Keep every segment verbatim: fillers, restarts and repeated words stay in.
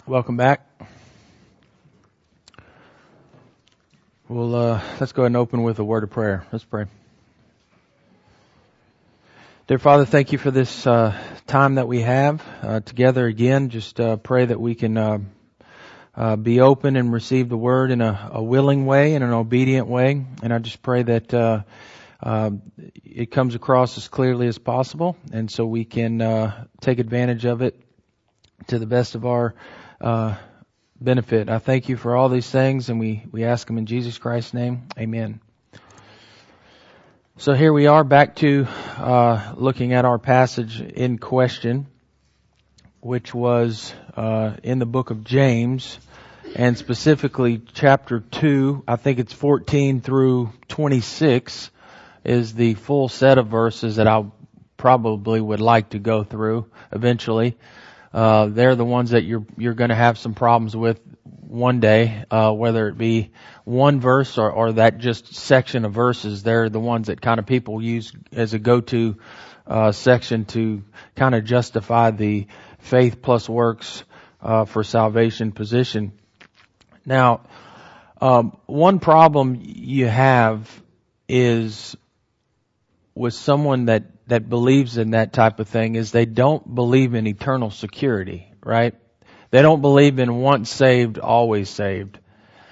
Welcome back. Well, uh, let's go ahead and open with a word of prayer. Let's pray. Dear Father, thank you for this uh, time that we have uh, together again. Just uh, pray that we can uh, uh, be open and receive the word in a, a willing way and an obedient way. And I just pray that uh, uh, it comes across as clearly as possible, and so we can uh, take advantage of it to the best of our uh benefit. I thank you for all these things, and we, we ask them in Jesus Christ's name. Amen. So here we are back to uh looking at our passage in question, which was uh in the book of James, and specifically chapter two. I think it's fourteen through twenty-six is the full set of verses that I probably would like to go through eventually. Uh, they're the ones that you're, you're gonna have some problems with one day, uh, whether it be one verse or, or that just section of verses. They're the ones that kind of people use as a go-to, uh, section to kind of justify the faith plus works, uh, for salvation position. Now, um, one problem you have is with someone that that believes in that type of thing is they don't believe in eternal security, right? They don't believe in once saved, always saved.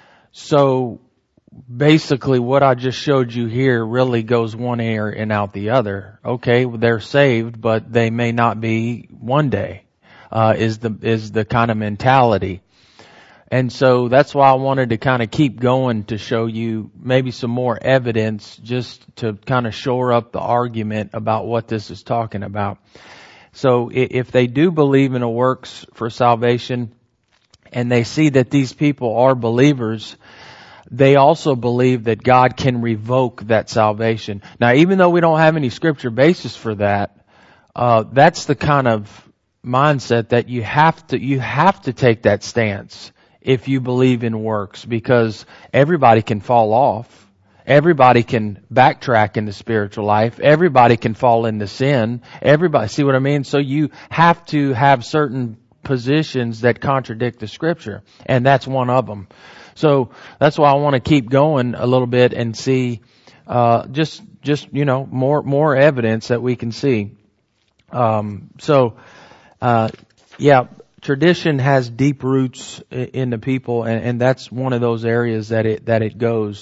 So basically what I just showed you here really goes one ear and out the other. Okay, they're saved, but they may not be one day, uh, is the, is the kind of mentality. And so that's why I wanted to kind of keep going to show you maybe some more evidence just to kind of shore up the argument about what this is talking about. So if they do believe in a works for salvation and they see that these people are believers, they also believe that God can revoke that salvation. Now, even though we don't have any scripture basis for that, uh, that's the kind of mindset that you have to, you have to take that stance if you believe in works, because everybody can fall off. Everybody can backtrack in the spiritual life. Everybody can fall into sin. Everybody, see what I mean? So you have to have certain positions that contradict the scripture, and that's one of them. So that's why I want to keep going a little bit and see, uh, just, just, you know, more, more evidence that we can see. Um, so, uh, yeah. Tradition has deep roots in the people, and, and that's one of those areas that it that it goes.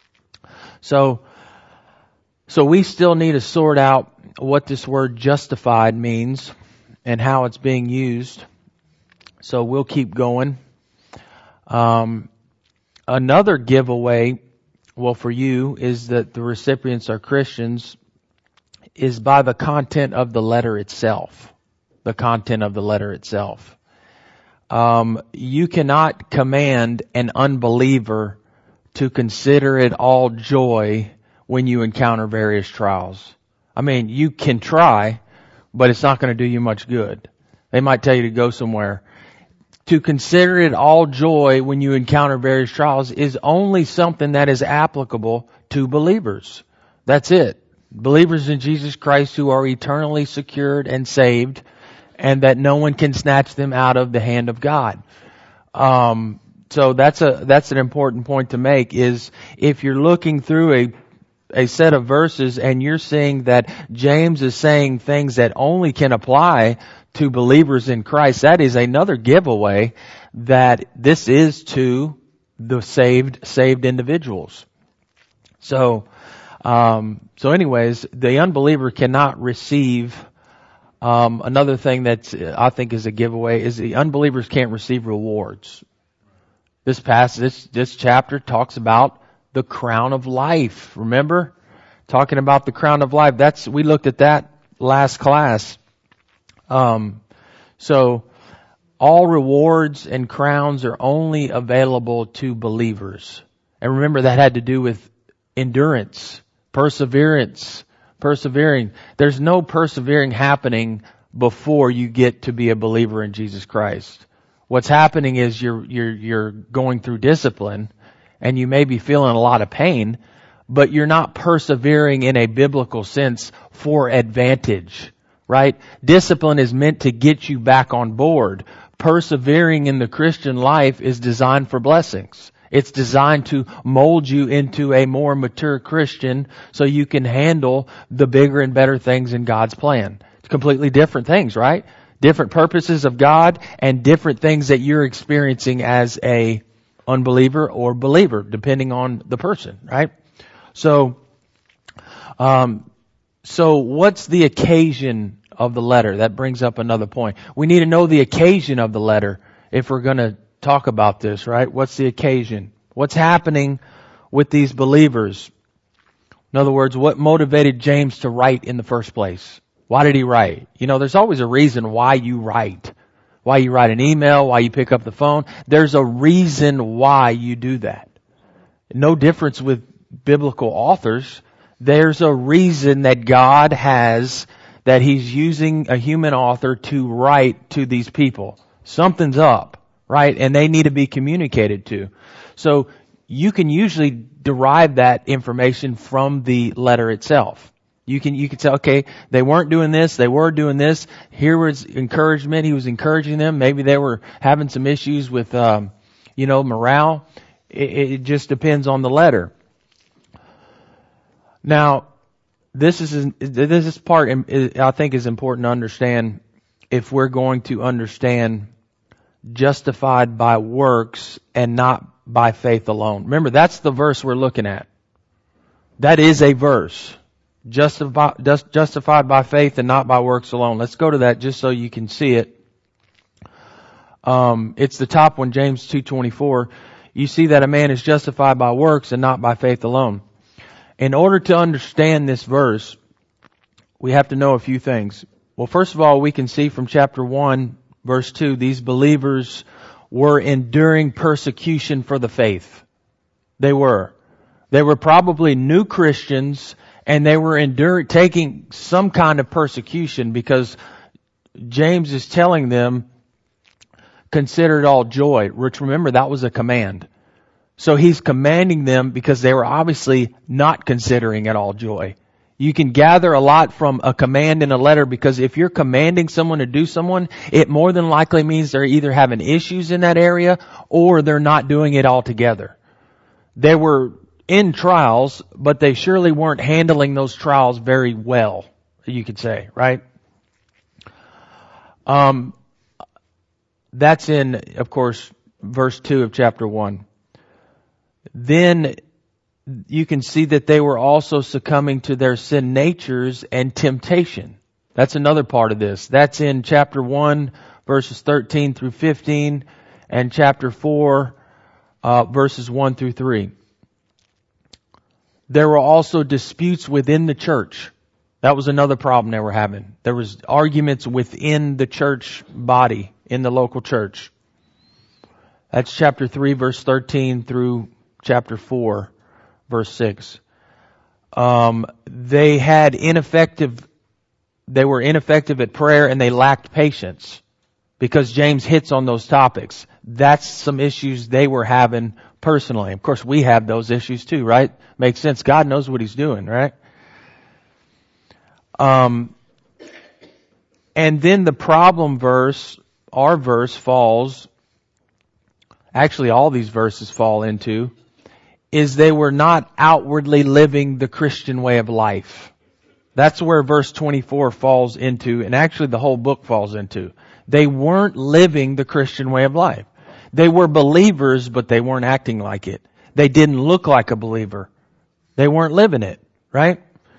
So, so we still need to sort out what this word justified means and how it's being used. So we'll keep going. Um, another giveaway, well, for you, is that the recipients are Christians, is by the content of the letter itself. The content of the letter itself. Um, you cannot command an unbeliever to consider it all joy when you encounter various trials. I mean, you can try, but it's not going to do you much good. They might tell you to go somewhere. To consider it all joy when you encounter various trials is only something that is applicable to believers. That's it. Believers in Jesus Christ who are eternally secured and saved, and that no one can snatch them out of the hand of God. Um, so that's a, that's an important point to make, is if you're looking through a, a set of verses and you're seeing that James is saying things that only can apply to believers in Christ, that is another giveaway that this is to the saved, saved individuals. So, um, so anyways, the unbeliever cannot receive. Um, another thing that I think is a giveaway is the unbelievers can't receive rewards. This passage, this, this chapter talks about the crown of life. Remember? Talking about the crown of life. That's, we looked at that last class. Um, so all rewards and crowns are only available to believers. And remember, that had to do with endurance, perseverance, persevering. There's no persevering happening before you get to be a believer in Jesus Christ. What's happening is you're, you're, you're going through discipline, and you may be feeling a lot of pain, but you're not persevering in a biblical sense for advantage, right? Discipline is meant to get you back on board. persevering in the Christian life is designed for blessings. It's designed to mold you into a more mature Christian so you can handle the bigger and better things in God's plan. It's completely different things, right? Different purposes of God and different things that you're experiencing as a unbeliever or believer, depending on the person, right? So, um, so what's the occasion of the letter? That brings up another point. We need to know the occasion of the letter if we're going to talk about this, right? What's the occasion? What's happening with these believers? In other words, what motivated James to write in the first place? Why did he write? You know, there's always a reason why you write. Why you write an email, why you pick up the phone. There's a reason why you do that. No difference with biblical authors. There's a reason that God has, that He's using a human author to write to these people. Something's up, right? And they need to be communicated to. So you can usually derive that information from the letter itself. You can, you can say, okay, they weren't doing this, they were doing this. Here was encouragement. He was encouraging them. Maybe they were having some issues with, um, you know, morale. It, it just depends on the letter. Now, this is, this is part I think is important to understand if we're going to understand justified by works and not by faith alone. Remember, that's the verse we're looking at. That is a verse. Justified, justified by faith and not by works alone. Let's go to that just so you can see it. Um, it's the top one, James two twenty-four. You see that a man is justified by works and not by faith alone. In order to understand this verse, we have to know a few things. Well, first of all, we can see from chapter one, verse two, these believers were enduring persecution for the faith. They were. They were probably new Christians, and they were enduring, taking some kind of persecution because James is telling them, consider it all joy. Which, remember, that was a command. So he's commanding them because they were obviously not considering it all joy. You can gather a lot from a command in a letter, because if you're commanding someone to do someone, it more than likely means they're either having issues in that area or they're not doing it altogether. They were in trials, but they surely weren't handling those trials very well, you could say, right? Um, that's in, of course, verse two of chapter one. Then you can see that they were also succumbing to their sin natures and temptation. That's another part of this. That's in chapter one, verses thirteen through fifteen, and chapter four, uh, verses one through three. There were also disputes within the church. That was another problem they were having. There was arguments within the church body, in the local church. That's chapter three, verse thirteen through chapter four, verse six. Um, they had ineffective, they were ineffective at prayer, and they lacked patience, because James hits on those topics. That's some issues they were having personally. Of course, we have those issues too, right? Makes sense. God knows what He's doing, right? Um, and then the problem verse, our verse falls, actually all these verses fall into, is they were not outwardly living the Christian way of life. That's where verse twenty-four falls into, and actually the whole book falls into. They weren't living the Christian way of life. They were believers, but they weren't acting like it. They didn't look like a believer. They weren't living it, right?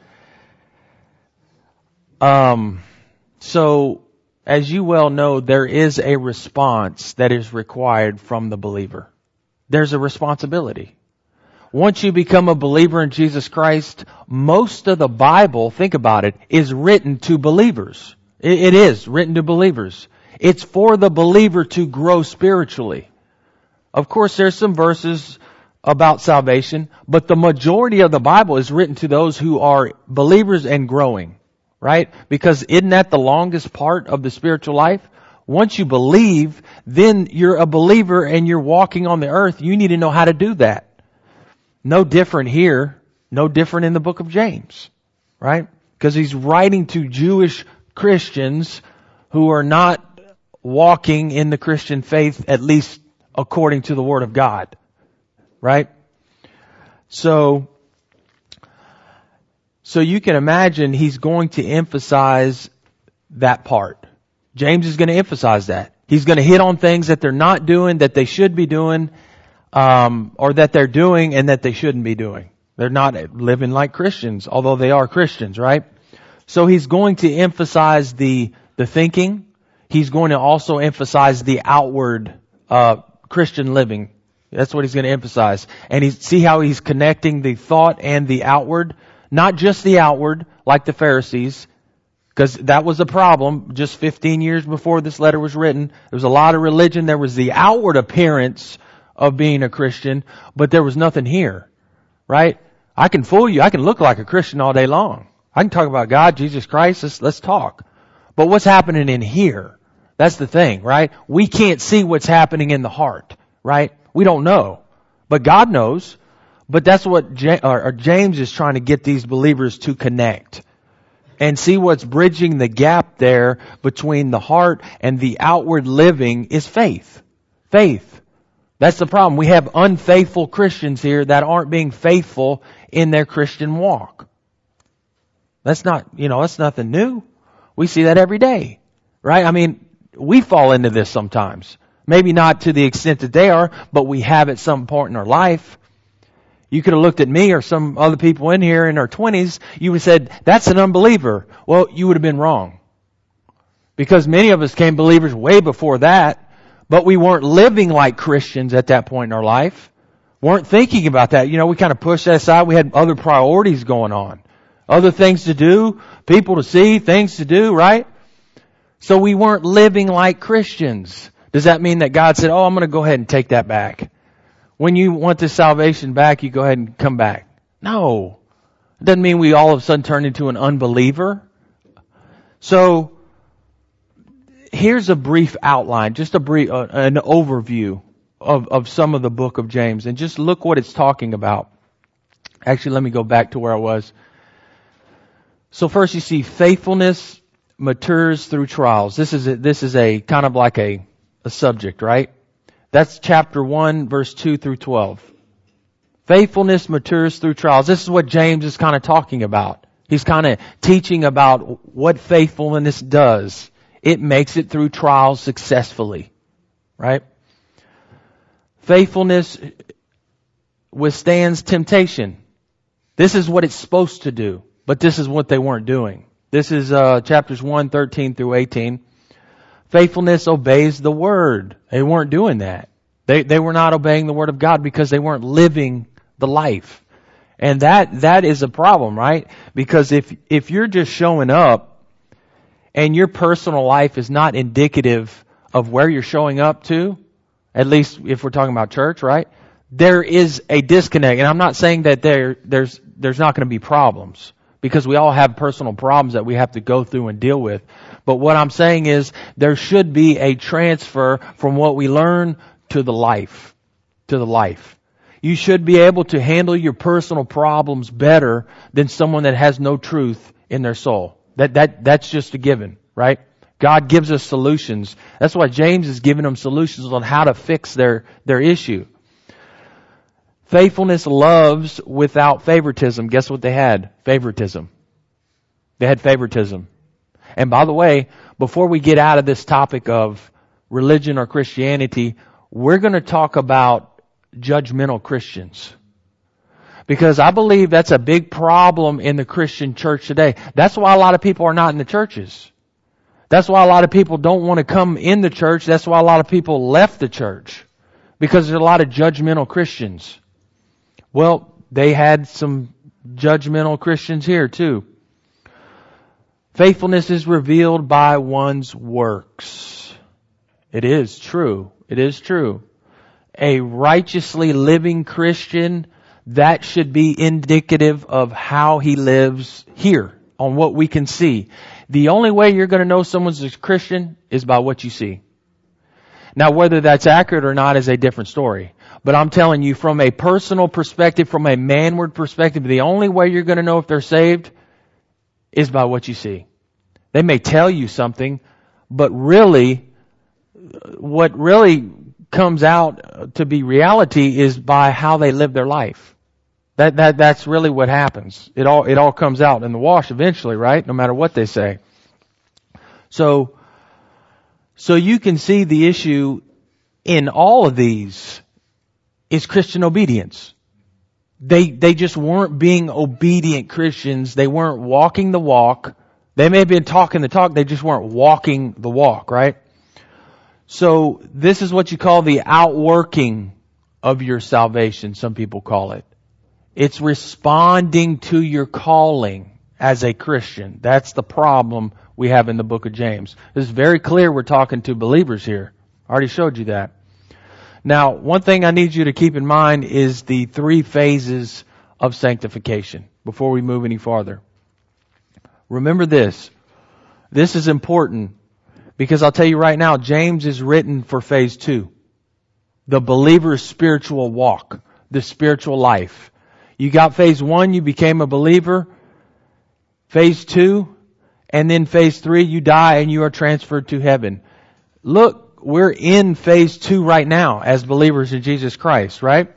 Um, so, as you well know, there is a response that is required from the believer. There's a responsibility. Once you become a believer in Jesus Christ, most of the Bible, think about it, is written to believers. It, it is written to believers. It's for the believer to grow spiritually. Of course, there's some verses about salvation, but the majority of the Bible is written to those who are believers and growing, right? Because isn't that the longest part of the spiritual life? Once you believe, then you're a believer and you're walking on the earth. You need to know how to do that. No different here, no different in the book of James, right? Because he's writing to Jewish Christians who are not walking in the Christian faith, at least according to the Word of God. Right? So, so you can imagine he's going to emphasize that part. James is going to emphasize that. He's going to hit on things that they're not doing, that they should be doing, um, or that they're doing and that they shouldn't be doing. They're not living like Christians, although they are Christians, right? So he's going to emphasize the, the thinking. He's going to also emphasize the outward, uh, Christian living. That's what he's going to emphasize. And he, see how he's connecting the thought and the outward? Not just the outward, like the Pharisees, because that was the problem just fifteen years before this letter was written. There was a lot of religion. There was the outward appearance of being a Christian, but there was nothing here, right? I can fool you. I can look like a Christian all day long. I can talk about God, Jesus Christ. Let's, let's talk. But what's happening in here? That's the thing, right? We can't see what's happening in the heart, right? We don't know. But God knows. But that's what James is trying to get these believers to connect. And see what's bridging the gap there between the heart and the outward living is faith. Faith. That's the problem. We have unfaithful Christians here that aren't being faithful in their Christian walk. That's not, you know, that's nothing new. We see that every day, right? I mean, we fall into this sometimes. Maybe not to the extent that they are, but we have at some point in our life. You could have looked at me or some other people in here in our twenties. You would have said, that's an unbeliever. Well, you would have been wrong. Because many of us became believers way before that, but we weren't living like Christians at that point in our life. Weren't thinking about that. You know, we kind of pushed that aside. We had other priorities going on. Other things to do, people to see, things to do, right? So we weren't living like Christians. Does that mean that God said, oh, I'm going to go ahead and take that back? When you want this salvation back, you go ahead and come back. No. It doesn't mean we all of a sudden turn into an unbeliever. So, here's a brief outline, just a brief, uh, an overview of, of some of the book of James. And just look what it's talking about. Actually, let me go back to where I was. So first you see faithfulness matures through trials. This is a, this is a kind of like a, a subject, right? That's chapter one, verse two through twelve. Faithfulness matures through trials. This is what James is kind of talking about. He's kind of teaching about what faithfulness does. It makes it through trials successfully, right? Faithfulness withstands temptation. This is what it's supposed to do. But this is what they weren't doing. This is uh, chapters one, thirteen through eighteen. Faithfulness obeys the Word. They weren't doing that. They they were not obeying the Word of God because they weren't living the life. And that that is a problem, right? Because if if you're just showing up and your personal life is not indicative of where you're showing up to, at least if we're talking about church, right? There is a disconnect. And I'm not saying that there there's there's not going to be problems. Because we all have personal problems that we have to go through and deal with. But what I'm saying is there should be a transfer from what we learn to the life. To the life. You should be able to handle your personal problems better than someone that has no truth in their soul. That that that's just a given, right? God gives us solutions. That's why James is giving them solutions on how to fix their, their issue. Faithfulness loves without favoritism. Guess what they had? Favoritism. They had favoritism. And by the way, before we get out of this topic of religion or Christianity, we're going to talk about judgmental Christians. Because I believe that's a big problem in the Christian church today. That's why a lot of people are not in the churches. That's why a lot of people don't want to come in the church. That's why a lot of people left the church. Because there's a lot of judgmental Christians. Well, they had some judgmental Christians here too. Faithfulness is revealed by one's works. It is true. It is true. A righteously living Christian, that should be indicative of how he lives here, on what we can see. The only way you're going to know someone's a Christian is by what you see. Now, whether that's accurate or not is a different story. But I'm telling you, from a personal perspective, from a manward perspective, the only way you're going to know if they're saved is by what you see. They may tell you something, but really, what really comes out to be reality is by how they live their life. That, that, that's really what happens. It all, it all comes out in the wash eventually, right? No matter what they say. So, so you can see the issue in all of these is Christian obedience. They, they just weren't being obedient Christians. They weren't walking the walk. They may have been talking the talk. They just weren't walking the walk, right? So this is what you call the outworking of your salvation. Some people call it. It's responding to your calling as a Christian. That's the problem we have in the book of James. It's very clear we're talking to believers here. I already showed you that. Now, one thing I need you to keep in mind is the three phases of sanctification before we move any farther. Remember this. This is important because I'll tell you right now, James is written for phase two. The believer's spiritual walk, the spiritual life. You got phase one, you became a believer. Phase two, and then phase three, you die and you are transferred to heaven. Look, we're in phase two right now as believers in Jesus Christ, right?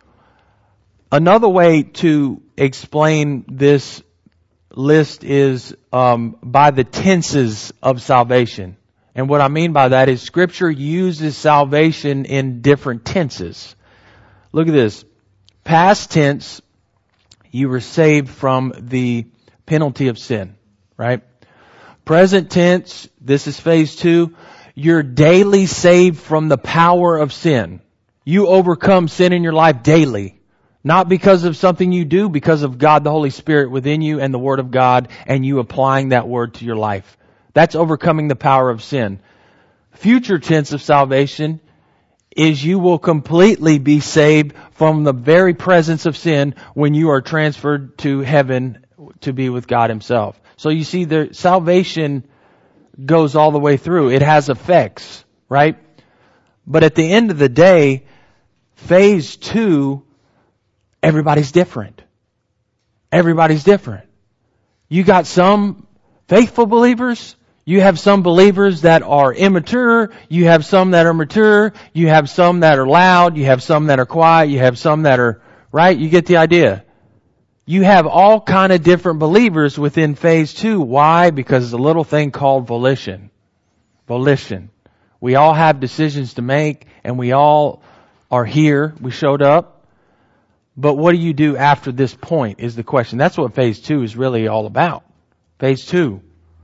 Another way to explain this list is um, by the tenses of salvation. And what I mean by that is Scripture uses salvation in different tenses. Look at this. Past tense, you were saved from the penalty of sin, right? Present tense, this is phase two. You're daily saved from the power of sin. You overcome sin in your life daily. Not because of something you do, because of God the Holy Spirit within you and the Word of God and you applying that Word to your life. That's overcoming the power of sin. Future tense of salvation is you will completely be saved from the very presence of sin when you are transferred to heaven to be with God Himself. So you see, the salvation goes all the way through. It has effects, right? But at the end of the day, phase two, everybody's different. Everybody's different. You got some faithful believers. You have some believers that are immature. You have some that are mature. You have some that are loud. You have some that are quiet. You have some that are, right? You get the idea. You have all kind of different believers within phase two. Why? Because it's a little thing called volition. Volition. We all have decisions to make and we all are here. We showed up. But what do you do after this point is the question. That's what phase two is really all about. Phase two.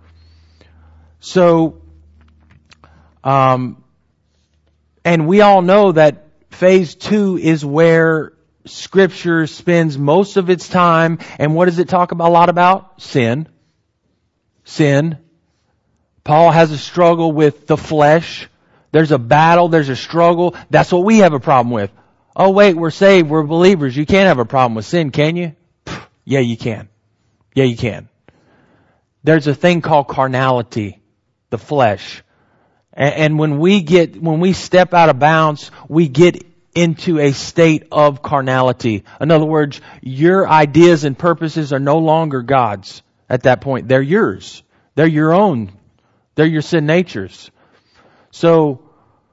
So, um, and we all know that phase two is where Scripture spends most of its time. And what does it talk about, a lot about? Sin. Sin. Paul has a struggle with the flesh. There's a battle. There's a struggle. That's what we have a problem with. Oh, wait, we're saved. We're believers. You can't have a problem with sin, can you? Pfft, yeah, you can. Yeah, you can. There's a thing called carnality, the flesh. And, and when we get, when we step out of bounds, we get into a state of carnality. In other words, your ideas and purposes are no longer God's at that point. They're yours. They're your own. They're your sin natures. So,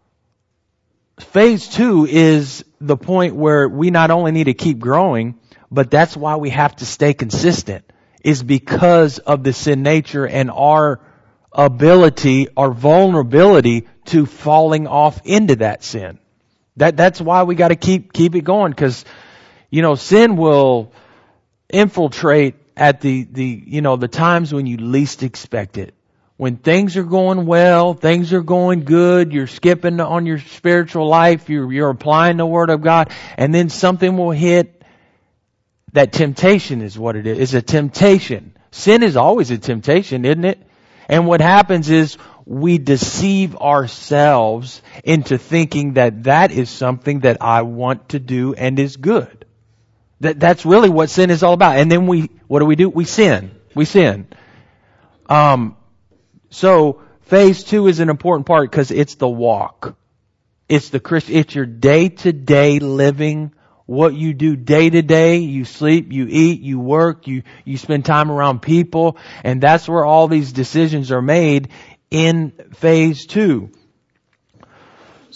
phase two is the point where we not only need to keep growing, but that's why we have to stay consistent, is because of the sin nature and our ability, our vulnerability to falling off into that sin. That, that's why we got to keep, keep it going, because, you know, sin will infiltrate at the, the, you know, the times when you least expect it. When things are going well, things are going good, you're skipping on your spiritual life, you're, you're applying the Word of God, and then something will hit. That temptation is what it is. It's a temptation. Sin is always a temptation, isn't it? And what happens is we deceive ourselves into thinking that that is something that I want to do and is good. That, that's really what sin is all about. And then we, what do we do? We sin. We sin. Um, so phase two is an important part because it's the walk. It's the Christ, it's your day-to-day living. What you do day to day, you sleep, you eat, you work, you, you spend time around people, and that's where all these decisions are made in phase two.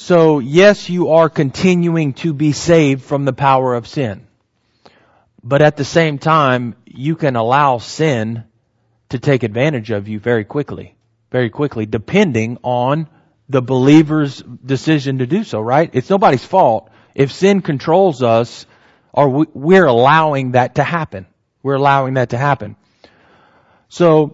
So yes, you are continuing to be saved from the power of sin. But at the same time, you can allow sin to take advantage of you very quickly. Very quickly, depending on the believer's decision to do so, right? It's nobody's fault. If sin controls us, or we're allowing that to happen. We're allowing that to happen. So,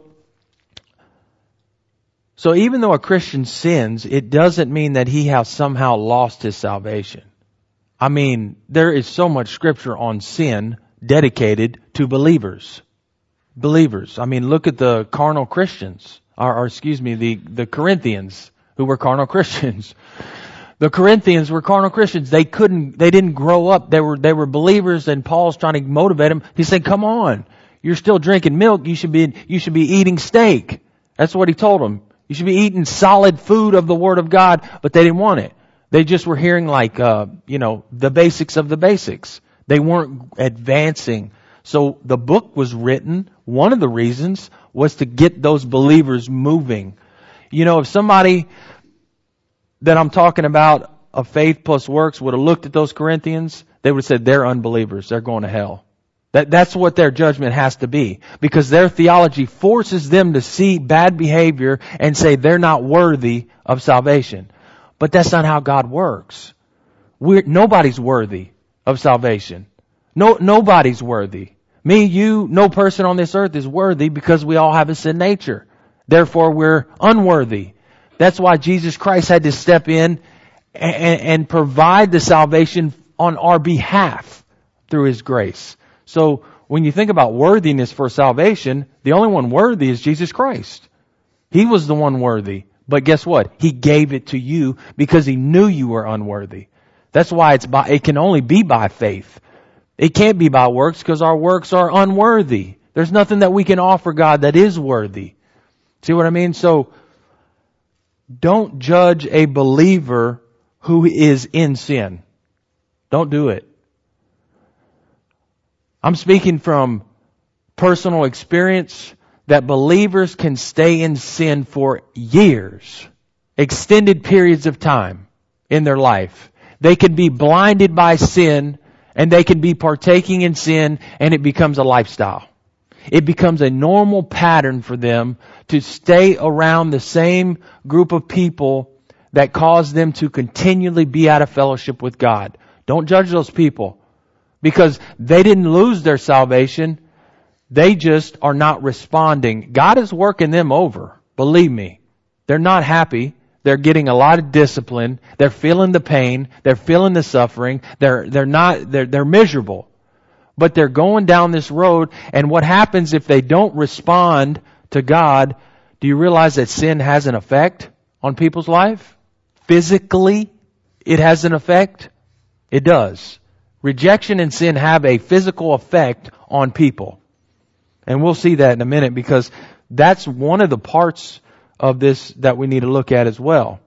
so even though a Christian sins, it doesn't mean that he has somehow lost his salvation. I mean, there is so much scripture on sin dedicated to believers. Believers. I mean, look at the carnal Christians, or, or excuse me, the, the Corinthians who were carnal Christians. The Corinthians were carnal Christians. They couldn't, they didn't grow up. They were, they were believers, and Paul's trying to motivate them. He said, come on, you're still drinking milk. You should be, you should be eating steak. That's what he told them. You should be eating solid food of the Word of God, but they didn't want it. They just were hearing like, uh, you know, the basics of the basics. They weren't advancing. So the book was written. One of the reasons was to get those believers moving. You know, if somebody that I'm talking about, of faith plus works, would have looked at those Corinthians, they would have said they're unbelievers. They're going to hell. That, that's what their judgment has to be. Because their theology forces them to see bad behavior and say they're not worthy of salvation. But that's not how God works. We're, nobody's worthy of salvation. No, nobody's worthy. Me, you, no person on this earth is worthy because we all have a sin nature. Therefore, we're unworthy. That's why Jesus Christ had to step in and, and provide the salvation on our behalf through His grace. So when you think about worthiness for salvation, the only one worthy is Jesus Christ. He was the one worthy. But guess what? He gave it to you because He knew you were unworthy. That's why it's by, it can only be by faith. It can't be by works because our works are unworthy. There's nothing that we can offer God that is worthy. See what I mean? So don't judge a believer who is in sin. Don't do it. I'm speaking from personal experience that believers can stay in sin for years, extended periods of time in their life. They can be blinded by sin, and they can be partaking in sin, and it becomes a lifestyle. It becomes a normal pattern for them to stay around the same group of people that cause them to continually be out of fellowship with God. Don't judge those people because they didn't lose their salvation. They just are not responding. God is working them over. Believe me. They're not happy. They're getting a lot of discipline. They're feeling the pain. They're feeling the suffering. They're, they're not, they're, they're miserable. But they're going down this road, and what happens if they don't respond to God? Do you realize that sin has an effect on people's life? Physically, it has an effect. It does. Rejection and sin have a physical effect on people. And we'll see that in a minute because that's one of the parts of this that we need to look at as well.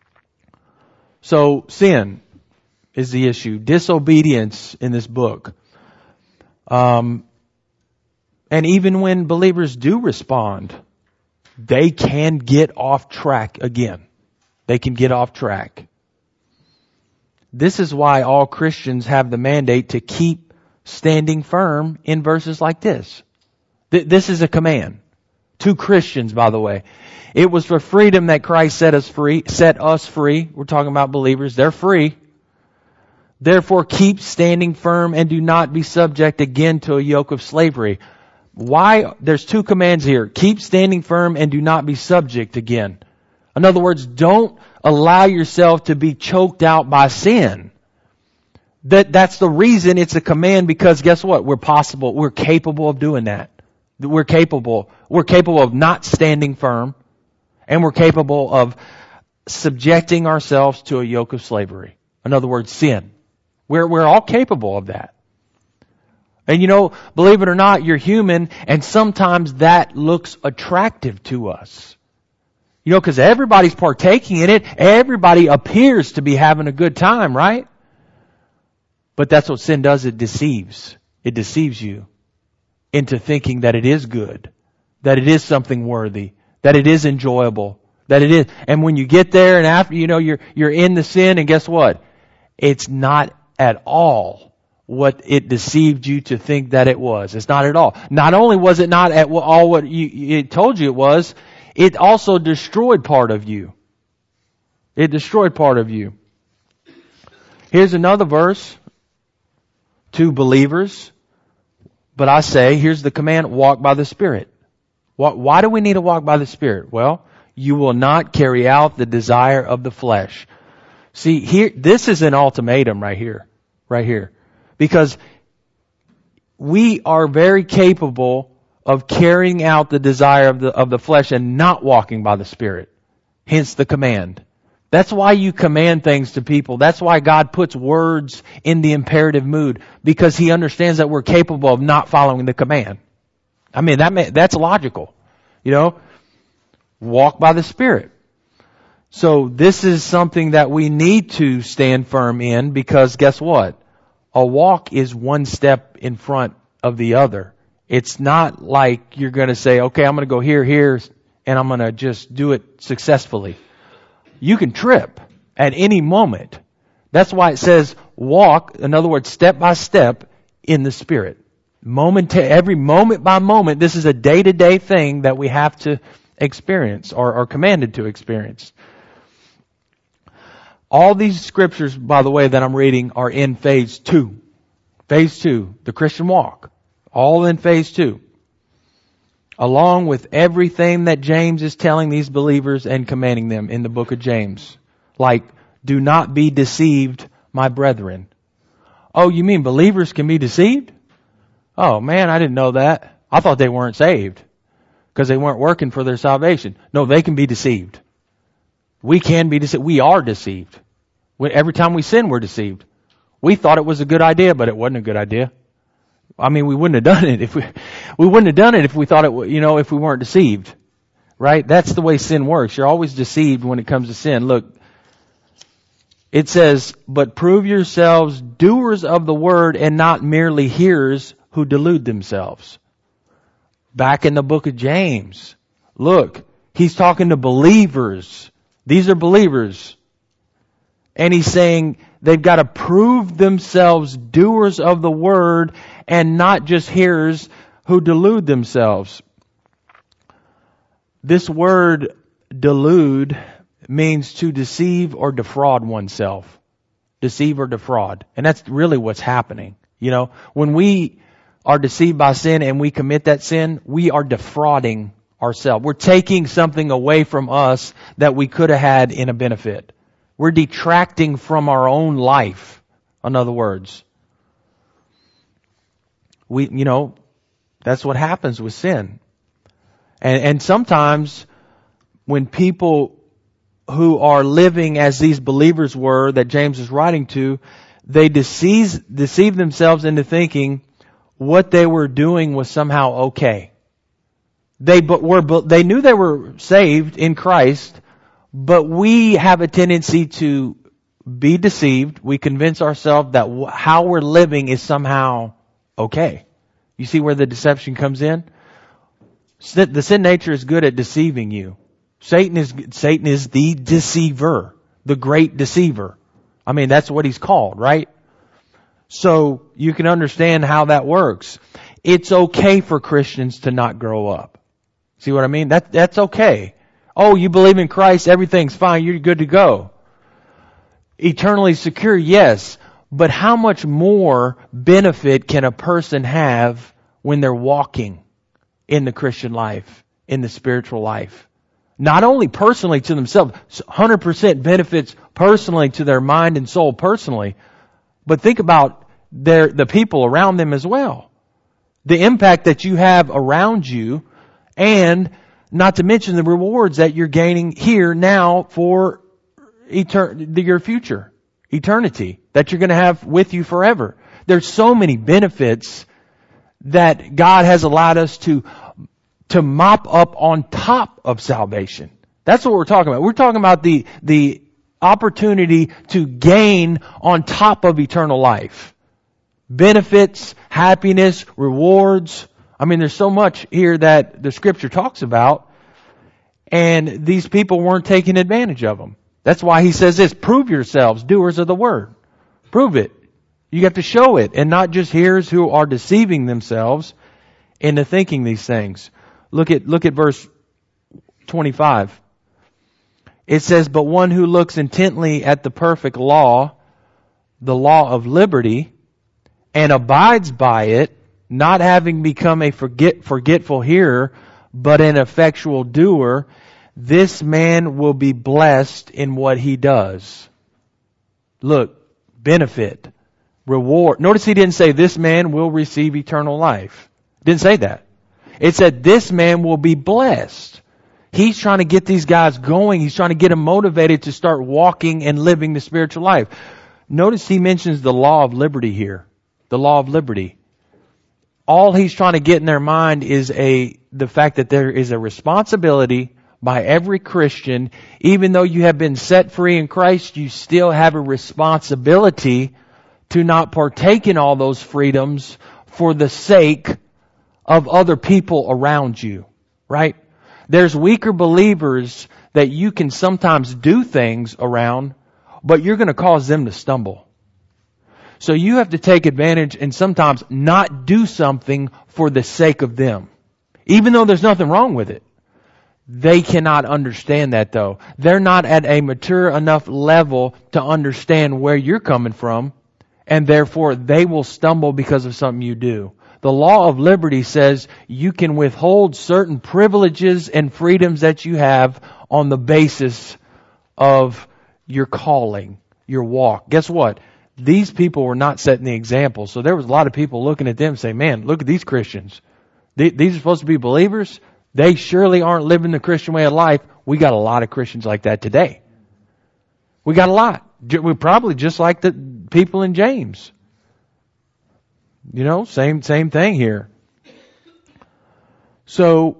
So sin is the issue. Disobedience in this book. Um, and even when believers do respond, they can get off track again. They can get off track. This is why all Christians have the mandate to keep standing firm in verses like this. Th- this is a command to Christians, by the way. It was for freedom that Christ set us free, set us free. We're talking about believers. They're free. Therefore, keep standing firm and do not be subject again to a yoke of slavery. Why? There's two commands here. Keep standing firm and do not be subject again. In other words, don't allow yourself to be choked out by sin. That, that's the reason it's a command, because guess what? We're possible, we're capable of doing that. We're capable, we're capable of not standing firm, and we're capable of subjecting ourselves to a yoke of slavery. In other words, sin. We're, we're all capable of that. And you know, believe it or not, you're human, and sometimes that looks attractive to us. You know, because everybody's partaking in it. Everybody appears to be having a good time, right? But that's what sin does. It deceives. It deceives you into thinking that it is good, that it is something worthy, that it is enjoyable, That it is. And when you get there and after, you know, you're, you're in the sin, and guess what? It's not at all what it deceived you to think that it was. It's not at all. Not only was it not at all what you, it told you it was, it also destroyed part of you. It destroyed part of you. Here's another verse to believers. But I say, here's the command, walk by the Spirit. Why do we need to walk by the Spirit? Well, you will not carry out the desire of the flesh. See, here, this is an ultimatum right here. Right here. Because we are very capable of carrying out the desire of the, of the flesh and not walking by the Spirit. Hence the command. That's why you command things to people. That's why God puts words in the imperative mood. Because He understands that we're capable of not following the command. I mean, that may, that's logical. You know? Walk by the Spirit. So this is something that we need to stand firm in, because guess what? A walk is one step in front of the other. It's not like you're going to say, okay, I'm going to go here, here, and I'm going to just do it successfully. You can trip at any moment. That's why it says walk, in other words, step by step in the Spirit. Moment to, every moment by moment, this is a day-to-day thing that we have to experience or are commanded to experience. All these scriptures, by the way, that I'm reading are in phase two. Phase two, the Christian walk. All in phase two. Along with everything that James is telling these believers and commanding them in the book of James. Like, do not be deceived, my brethren. Oh, you mean believers can be deceived? Oh man, I didn't know that. I thought they weren't saved because they weren't working for their salvation. No, they can be deceived. We can be deceived. We are deceived. Every time we sin, we're deceived. We thought it was a good idea, but it wasn't a good idea. I mean, we wouldn't have done it if we, we wouldn't have done it if we thought it, you know, if we weren't deceived. Right? That's the way sin works. You're always deceived when it comes to sin. Look, it says, but prove yourselves doers of the word and not merely hearers who delude themselves. Back in the book of James. Look, he's talking to believers. These are believers. And he's saying they've got to prove themselves doers of the word and not just hearers who delude themselves. This word delude means to deceive or defraud oneself. Deceive or defraud. And that's really what's happening. You know, when we are deceived by sin and we commit that sin, we are defrauding ourselves. We're taking something away from us that we could have had in a benefit. We're detracting from our own life. In other words, we, you know, that's what happens with sin. And, and sometimes when people who are living as these believers were that James is writing to, they deceive, deceive themselves into thinking what they were doing was somehow okay. They but were they knew they were saved in Christ, but we have a tendency to be deceived. We convince ourselves that how we're living is somehow okay. You see where the deception comes in? The sin nature is good at deceiving you. Satan is Satan is the deceiver, the great deceiver. I mean, that's what he's called, right? So you can understand how that works. It's okay for Christians to not grow up. See what I mean? That that's okay. Oh, you believe in Christ, everything's fine, you're good to go. Eternally secure, yes. But how much more benefit can a person have when they're walking in the Christian life, in the spiritual life? Not only personally to themselves, one hundred percent benefits personally to their mind and soul personally, but think about their, the people around them as well. The impact that you have around you, and not to mention the rewards that you're gaining here now for etern- your future, eternity, that you're going to have with you forever. There's so many benefits that God has allowed us to to mop up on top of salvation. That's what we're talking about. We're talking about the the opportunity to gain on top of eternal life. Benefits, happiness, rewards. I mean, there's so much here that the Scripture talks about. And these people weren't taking advantage of them. That's why he says this, prove yourselves doers of the word. Prove it. You have to show it, and not just hearers who are deceiving themselves into thinking these things. Look at, look at verse twenty-five. It says, but one who looks intently at the perfect law, the law of liberty, and abides by it, not having become a forget, forgetful hearer, but an effectual doer, this man will be blessed in what he does. Look, benefit, reward. Notice he didn't say this man will receive eternal life. Didn't say that. It said this man will be blessed. He's trying to get these guys going. He's trying to get them motivated to start walking and living the spiritual life. Notice he mentions the law of liberty here. The law of liberty. All he's trying to get in their mind is a the fact that there is a responsibility by every Christian. Even though you have been set free in Christ, you still have a responsibility to not partake in all those freedoms for the sake of other people around you. Right? There's weaker believers that you can sometimes do things around, but you're going to cause them to stumble. So you have to take advantage and sometimes not do something for the sake of them. Even though there's nothing wrong with it. They cannot understand that though. They're not at a mature enough level to understand where you're coming from, and therefore they will stumble because of something you do. The law of liberty says you can withhold certain privileges and freedoms that you have on the basis of your calling, your walk. Guess what? These people were not setting the example. So there was a lot of people looking at them saying, man, look at these Christians. These are supposed to be believers. They surely aren't living the Christian way of life. We got a lot of Christians like that today. We got a lot. We're probably just like the people in James. You know, same, same thing here. So,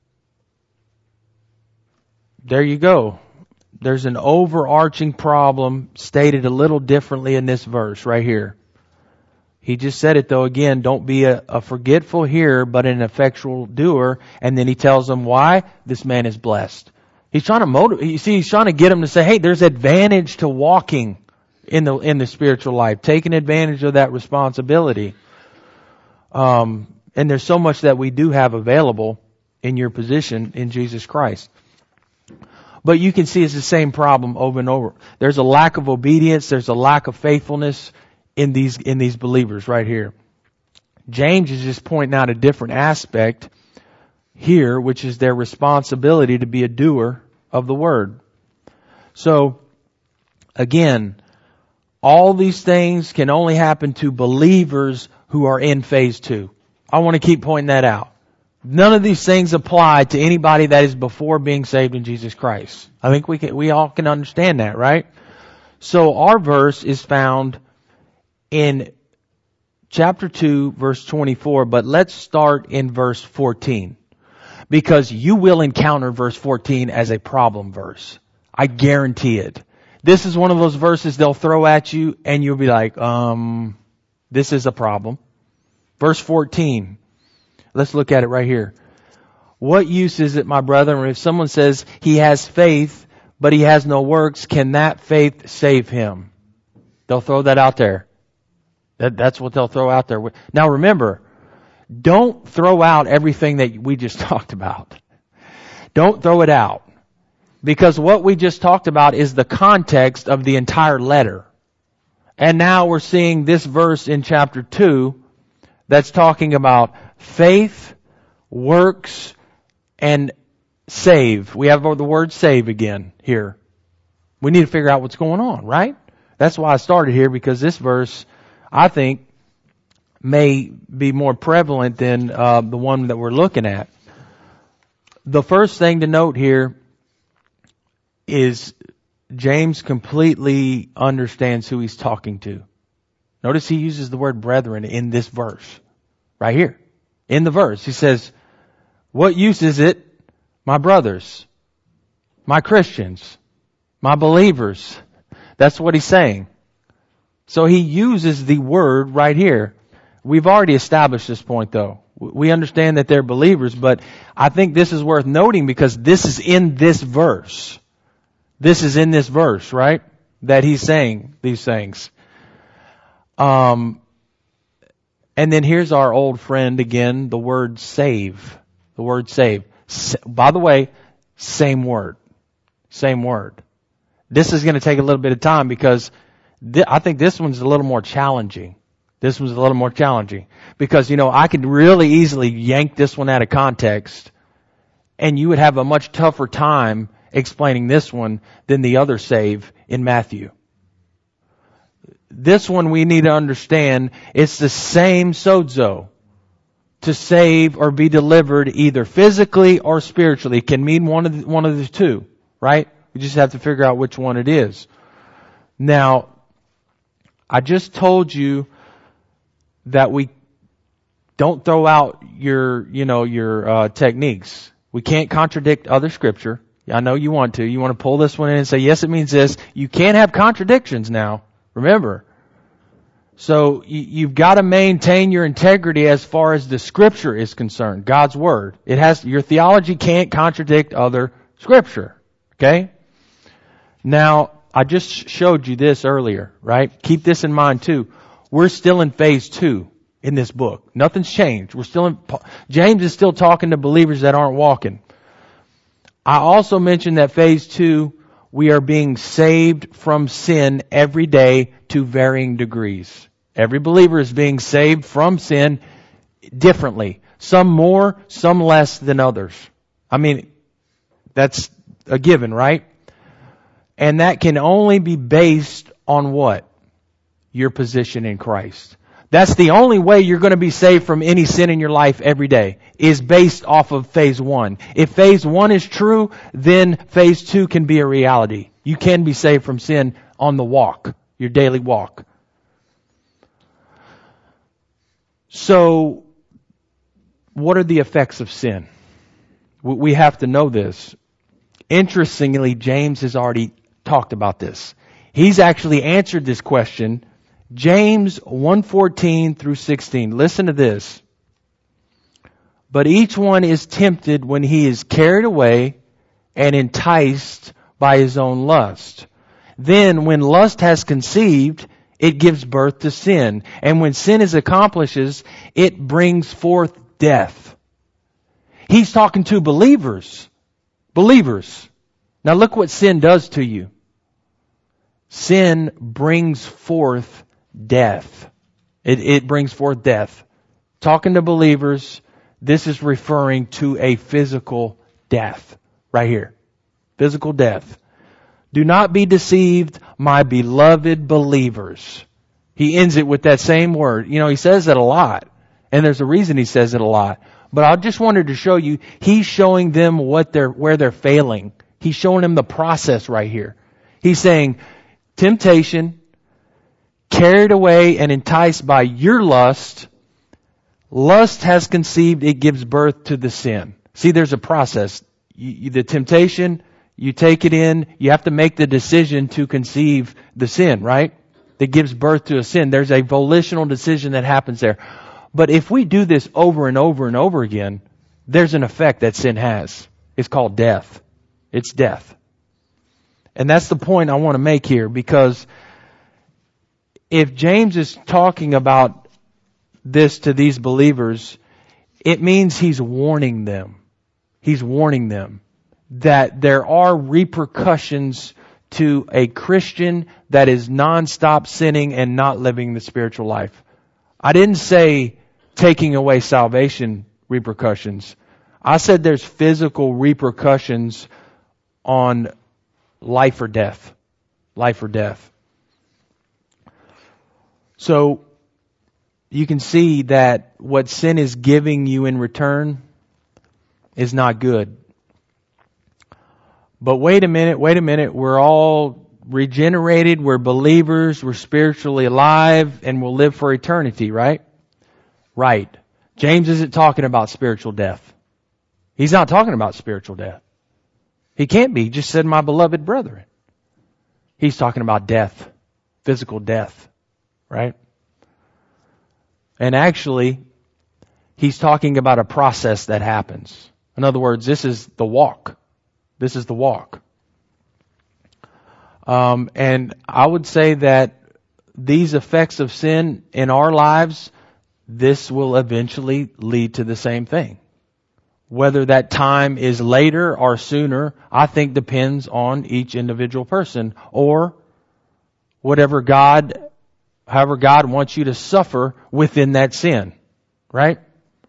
there you go. There's an overarching problem stated a little differently in this verse right here. He just said it though again, don't be a, a forgetful hearer, but an effectual doer. And then he tells them why this man is blessed. He's trying to motivate, you see, he's trying to get them to say, hey, there's advantage to walking in the, in the spiritual life, taking advantage of that responsibility. Um, and there's so much that we do have available in your position in Jesus Christ. But you can see it's the same problem over and over. There's a lack of obedience. There's a lack of faithfulness in these, in these believers right here. James is just pointing out a different aspect here, which is their responsibility to be a doer of the word. So, again, all these things can only happen to believers who are in phase two. I want to keep pointing that out. None of these things apply to anybody that is before being saved in Jesus Christ. I think we can, we all can understand that, right? So our verse is found in chapter two, verse twenty-four, but let's start in verse fourteen. Because you will encounter verse fourteen as a problem verse. I guarantee it. This is one of those verses they'll throw at you and you'll be like, um, this is a problem. Verse fourteen. Let's look at it right here. What use is it, my brethren, if someone says he has faith, but he has no works, can that faith save him? They'll throw that out there. That, that's what they'll throw out there. Now remember, don't throw out everything that we just talked about. Don't throw it out. Because what we just talked about is the context of the entire letter. And now we're seeing this verse in chapter two that's talking about faith, works, and save. We have the word save again here. We need to figure out what's going on, right? That's why I started here, because this verse, I think, may be more prevalent than uh, the one that we're looking at. The first thing to note here is James completely understands who he's talking to. Notice he uses the word brethren in this verse. Right here. In the verse. He says, what use is it, my brothers, my Christians, my believers? That's what he's saying. So he uses the word right here. We've already established this point though. We understand that they're believers, but I think this is worth noting because this is in this verse. This is in this verse, right? That he's saying these things. Um, and then here's our old friend again, the word save. The word save. By the way, same word. Same word. This is going to take a little bit of time because th- I think this one's a little more challenging. This one's a little more challenging because, you know, I could really easily yank this one out of context and you would have a much tougher time explaining this one than the other save in Matthew. This one we need to understand it's the same sozo. To save or be delivered either physically or spiritually. It can mean one of the, one of the two, right? We just have to figure out which one it is. Now, I just told you that we don't throw out your, you know, your uh, techniques. We can't contradict other scripture. I know you want to. You want to pull this one in and say, yes, it means this. You can't have contradictions now. Remember. So you, you've got to maintain your integrity as far as the scripture is concerned. God's word. It has, your theology can't contradict other scripture. Okay? Now, I just showed you this earlier, right? Keep this in mind too. We're still in phase two in this book. Nothing's changed. We're still in, James is still talking to believers that aren't walking. I also mentioned that phase two, we are being saved from sin every day to varying degrees. Every believer is being saved from sin differently. Some more, some less than others. I mean, that's a given, right? And that can only be based on what? Your position in Christ. That's the only way you're going to be saved from any sin in your life every day, is based off of phase one. If phase one is true, then phase two can be a reality. You can be saved from sin on the walk, your daily walk. So, what are the effects of sin? We have to know this. Interestingly, James has already talked about this. He's actually answered this question. James one fourteen through sixteen. Listen to this. But each one is tempted when he is carried away and enticed by his own lust. Then when lust has conceived, it gives birth to sin. And when sin is accomplishes, it brings forth death. He's talking to believers. Believers. Now look what sin does to you. Sin brings forth death. It, it brings forth death. Talking to believers, this is referring to a physical death. Right here. Physical death. Do not be deceived, my beloved believers. He ends it with that same word. You know, he says it a lot. And there's a reason he says it a lot. But I just wanted to show you, he's showing them what they're, where they're failing. He's showing them the process right here. He's saying, temptation, carried away and enticed by your lust, lust has conceived, it gives birth to the sin. See, there's a process. You, the temptation, you take it in, you have to make the decision to conceive the sin, right? That gives birth to a sin. There's a volitional decision that happens there. But if we do this over and over and over again, there's an effect that sin has. It's called death. It's death. And that's the point I want to make here, because if James is talking about this to these believers, it means he's warning them. He's warning them that there are repercussions to a Christian that is nonstop sinning and not living the spiritual life. I didn't say taking away salvation repercussions. I said there's physical repercussions on life or death. Life or death. So, you can see that what sin is giving you in return is not good. But wait a minute, wait a minute, we're all regenerated, we're believers, we're spiritually alive, and we'll live for eternity, right? Right. James isn't talking about spiritual death. He's not talking about spiritual death. He can't be. He just said, my beloved brethren. He's talking about death. Physical death. Right? And actually, He's talking about a process that happens. In other words, this is the walk. This is the walk. Um, and I would say that these effects of sin in our lives, this will eventually lead to the same thing. Whether that time is later or sooner, I think depends on each individual person, or whatever God, however God wants you to suffer within that sin. Right?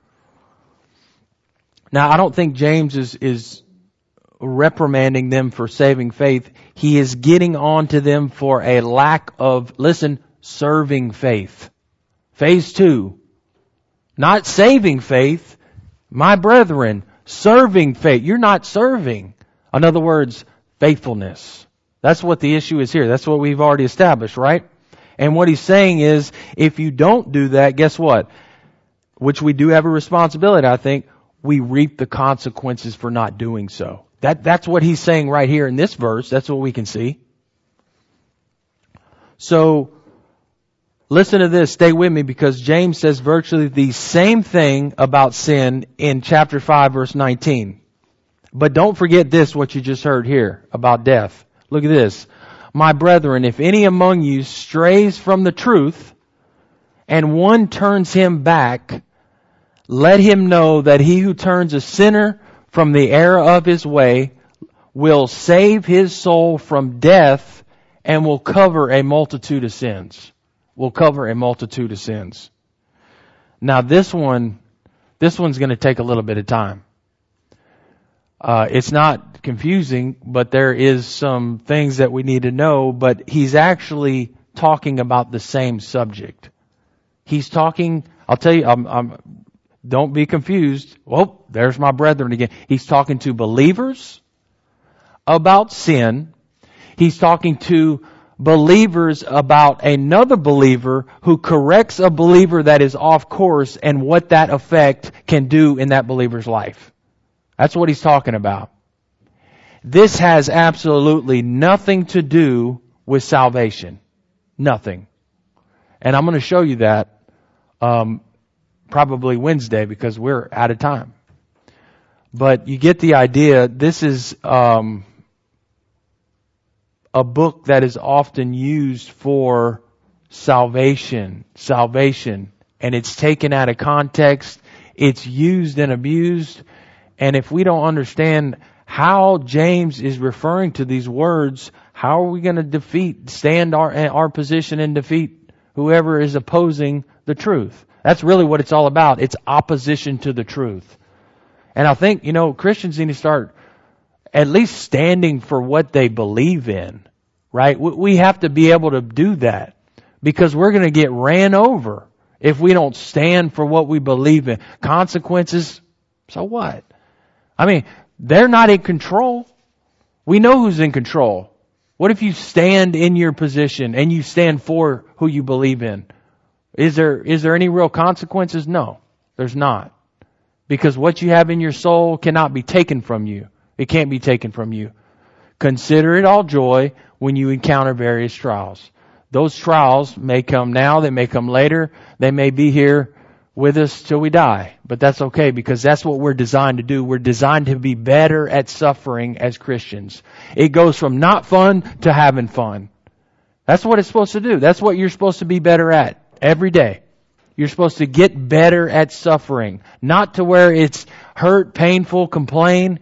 Now, I don't think James is, is reprimanding them for saving faith. He is getting on to them for a lack of, listen, serving faith. Phase two. Not saving faith. My brethren, serving faith. You're not serving. In other words, faithfulness. That's what the issue is here. That's what we've already established, right? And what he's saying is, if you don't do that, guess what? Which we do have a responsibility, I think. We reap the consequences for not doing so. That, that's what he's saying right here in this verse. That's what we can see. So, listen to this. Stay with me, because James says virtually the same thing about sin in chapter five, verse nineteen. But don't forget this, what you just heard here about death. Look at this. My brethren, if any among you strays from the truth, and one turns him back, let him know that he who turns a sinner from the error of his way will save his soul from death and will cover a multitude of sins. Will cover a multitude of sins. Now this one, this one's going to take a little bit of time. Uh, it's not confusing, but there is some things that we need to know, but he's actually talking about the same subject. He's talking, I'll tell you, I'm, I'm don't be confused. Oh, there's my brethren again. He's talking to believers about sin. He's talking to believers about another believer who corrects a believer that is off course and what that effect can do in that believer's life. That's what he's talking about. This has absolutely nothing to do with salvation. Nothing. And I'm going to show you that um, probably Wednesday, because we're out of time. But you get the idea. This is um, a book that is often used for salvation, salvation, and it's taken out of context. It's used and abused. And if we don't understand how James is referring to these words, how are we going to defeat, stand our, our position and defeat whoever is opposing the truth? That's really what it's all about. It's opposition to the truth. And I think, you know, Christians need to start at least standing for what they believe in, right? We have to be able to do that, because we're going to get ran over if we don't stand for what we believe in. Consequences, so what? I mean, they're not in control. We know who's in control. What if you stand in your position and you stand for who you believe in? Is there, is there any real consequences? No, there's not. Because what you have in your soul cannot be taken from you. It can't be taken from you. Consider it all joy when you encounter various trials. Those trials may come now, they may come later, they may be here with us till we die. But that's okay, because that's what we're designed to do. We're designed to be better at suffering as Christians. It goes from not fun to having fun. That's what it's supposed to do. That's what you're supposed to be better at every day. You're supposed to get better at suffering. Not to where it's hurt, painful, complain.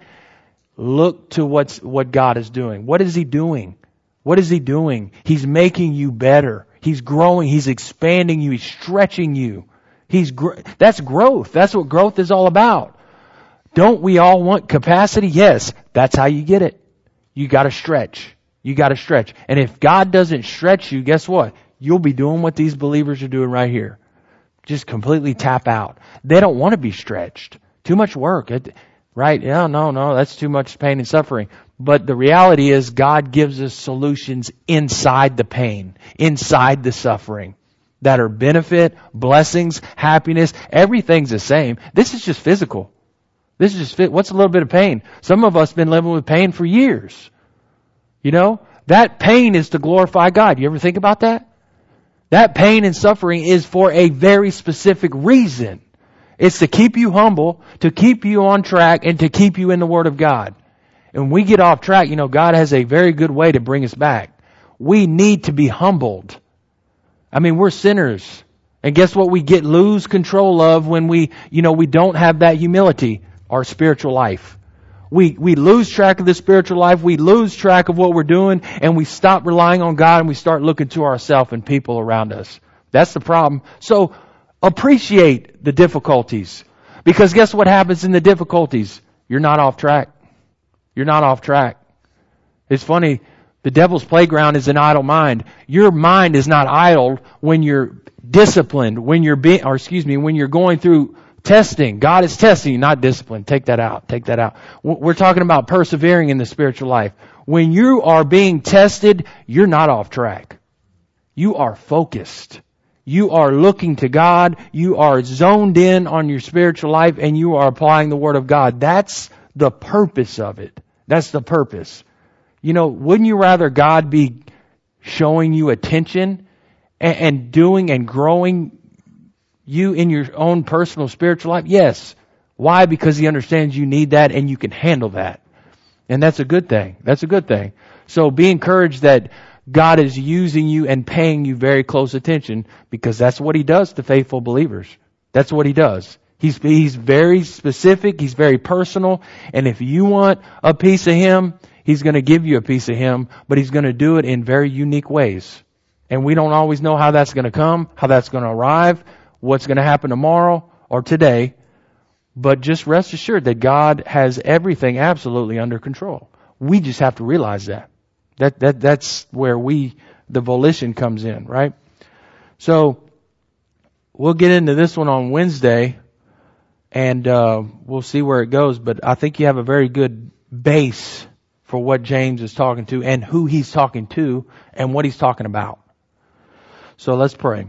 Look to what's, what God is doing. What is He doing? What is He doing? He's making you better. He's growing. He's expanding you. He's stretching you. He's gr- that's growth. That's what growth is all about. Don't we all want capacity? Yes. That's how you get it. You got to stretch. You got to stretch. And if God doesn't stretch you, guess what? You'll be doing what these believers are doing right here. Just completely tap out. They don't want to be stretched. Too much work. It, right? Yeah, no, no, that's too much pain and suffering. But the reality is God gives us solutions inside the pain, inside the suffering, that are benefit, blessings, happiness. Everything's the same. This is just physical. This is just fit. What's a little bit of pain? Some of us have been living with pain for years. You know, that pain is to glorify God. You ever think about that? That pain and suffering is for a very specific reason. It's to keep you humble, to keep you on track, and to keep you in the Word of God. And when we get off track, you know, God has a very good way to bring us back. We need to be humbled. I mean, we're sinners. And guess what we get lose control of when we, you know, we don't have that humility? Our spiritual life. We, we lose track of the spiritual life. We lose track of what we're doing, and we stop relying on God, and we start looking to ourselves and people around us. That's the problem. So appreciate the difficulties. Because guess what happens in the difficulties? You're not off track. You're not off track. It's funny. The devil's playground is an idle mind. Your mind is not idle when you're disciplined, when you're being, or excuse me, when you're going through testing. God is testing you, not discipline. Take that out. Take that out. We're talking about persevering in the spiritual life. When you are being tested, you're not off track. You are focused. You are looking to God. You are zoned in on your spiritual life, and you are applying the Word of God. That's the purpose of it. That's the purpose. You know, wouldn't you rather God be showing you attention and, and doing and growing you in your own personal spiritual life? Yes. Why? Because He understands you need that and you can handle that. And that's a good thing. That's a good thing. So be encouraged that God is using you and paying you very close attention, because that's what He does to faithful believers. That's what He does. He's, he's very specific. He's very personal. And if you want a piece of Him, He's going to give you a piece of Him, but He's going to do it in very unique ways. And we don't always know how that's going to come, how that's going to arrive, what's going to happen tomorrow or today. But just rest assured that God has everything absolutely under control. We just have to realize that. That that that's where we, the volition comes in, right? So we'll get into this one on Wednesday, and uh, we'll see where it goes. But I think you have a very good base for what James is talking to and who he's talking to and what he's talking about. So let's pray.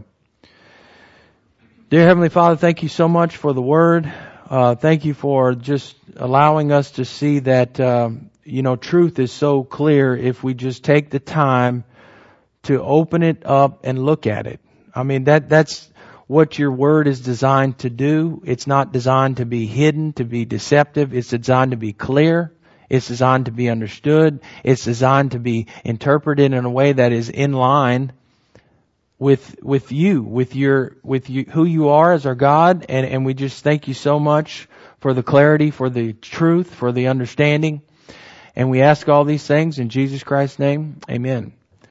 Dear Heavenly Father, thank you so much for the Word. Uh, thank you for just allowing us to see that, um, you know, truth is so clear if we just take the time to open it up and look at it. I mean, that that's what your Word is designed to do. It's not designed to be hidden, to be deceptive. It's designed to be clear. It's designed to be understood. It's designed to be interpreted in a way that is in line with with you, with your with you, who you are as our God, and, and we just thank you so much for the clarity, for the truth, for the understanding. And we ask all these things in Jesus Christ's name. Amen.